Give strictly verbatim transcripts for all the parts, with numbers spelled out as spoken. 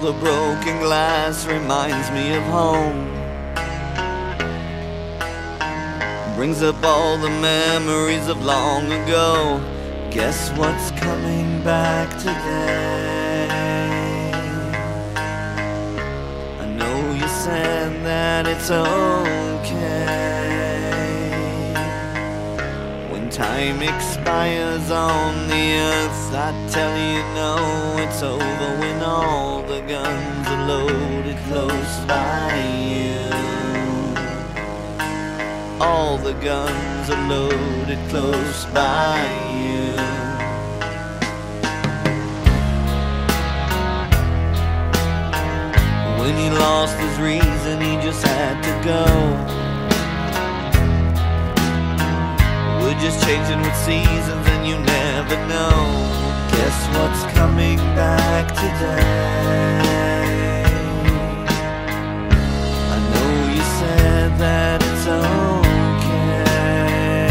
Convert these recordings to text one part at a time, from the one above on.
the broken glass reminds me of home. Brings up all the memories of long ago. Guess what's coming back today? I know you said that it's okay. When time expires on the earth, I tell you no, it's over when all the guns are loaded close by you. All the guns are loaded close by you. When he lost his reason, he just had to go. We're just changing with seasons and you never know. Guess what's coming back today? I know you said that it's okay.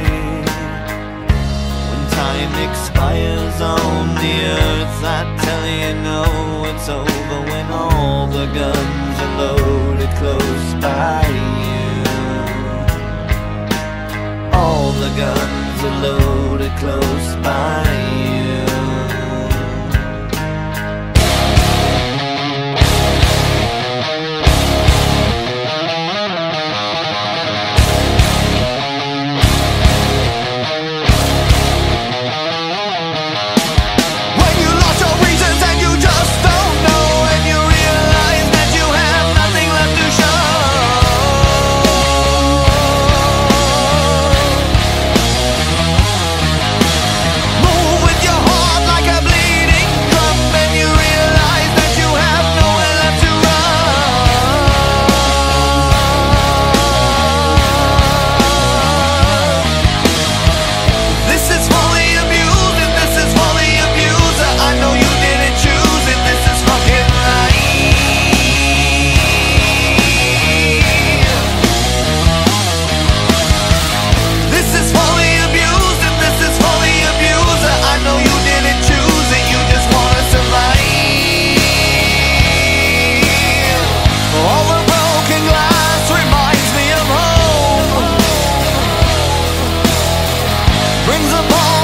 When time expires on the earth, I tell you no, it's over when all the guns are loaded close by you. All the guns are loaded close by you. Brings up all